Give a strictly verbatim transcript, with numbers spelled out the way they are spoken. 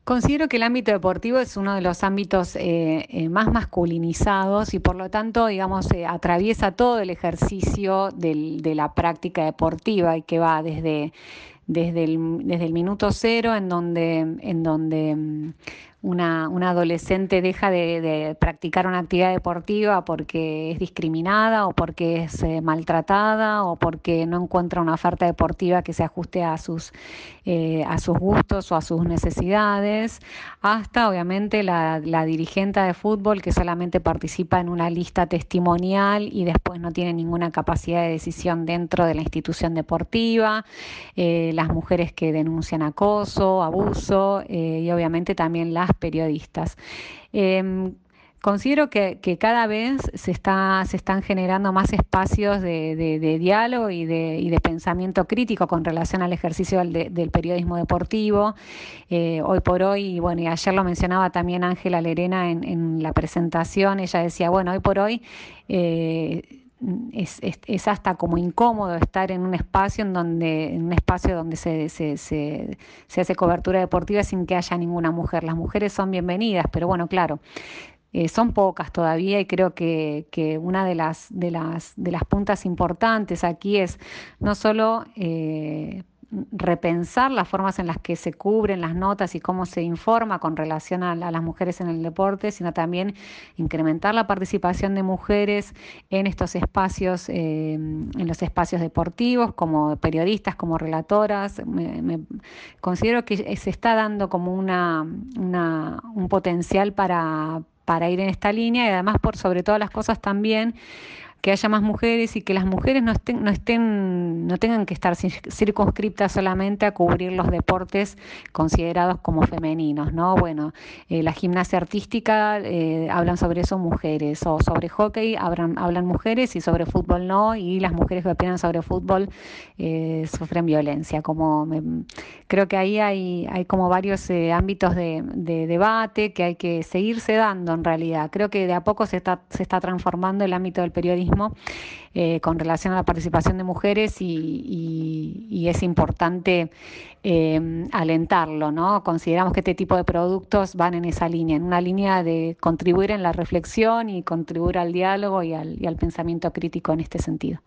Considero que el ámbito deportivo es uno de los ámbitos eh, eh, más masculinizados y por lo tanto, digamos, eh, atraviesa todo el ejercicio del- de la práctica deportiva y que va desde, desde el, desde el minuto cero en donde, en donde mm, una, una adolescente deja de, de practicar una actividad deportiva porque es discriminada o porque es eh, maltratada o porque no encuentra una oferta deportiva que se ajuste a sus, eh, a sus gustos o a sus necesidades, hasta obviamente la, la dirigente de fútbol que solamente participa en una lista testimonial y después no tiene ninguna capacidad de decisión dentro de la institución deportiva, eh, las mujeres que denuncian acoso, abuso eh, y obviamente también las periodistas. Eh, Considero que, que, cada vez se, está, se están generando más espacios de, de, de diálogo y de, y de, pensamiento crítico con relación al ejercicio del, de, del periodismo deportivo. Eh, hoy por hoy, bueno, y ayer lo mencionaba también Ángela Lerena en, en, la presentación, ella decía, bueno, hoy por hoy eh, es, es, es, hasta como incómodo estar en un espacio en donde, en un espacio donde se, se, se, se hace cobertura deportiva sin que haya ninguna mujer. Las mujeres son bienvenidas, pero bueno, claro, eh, son pocas todavía y creo que, que una de las, de, las, de las puntas importantes aquí es no solo eh, repensar las formas en las que se cubren las notas y cómo se informa con relación a, a las mujeres en el deporte, sino también incrementar la participación de mujeres en estos espacios, eh, en los espacios deportivos, como periodistas, como relatoras. Me, me considero que se está dando como una, una, un potencial para para ir en esta línea y además por sobre todas las cosas también que haya más mujeres y que las mujeres no estén, no estén, no tengan que estar circunscriptas solamente a cubrir los deportes considerados como femeninos, ¿no? Bueno, eh, la gimnasia artística eh, hablan sobre eso mujeres, o sobre hockey hablan, hablan mujeres y sobre fútbol no, y las mujeres que opinan sobre fútbol eh, sufren violencia. Como me, creo que ahí hay, hay como varios eh, ámbitos de, de debate que hay que seguirse dando en realidad. Creo que de a poco se está, se está transformando el ámbito del periodismo eh, con relación a la participación de mujeres y, y, y es importante eh, alentarlo, ¿no? Consideramos que este tipo de productos van en esa línea, en una línea de contribuir en la reflexión y contribuir al diálogo y al, y al pensamiento crítico en este sentido.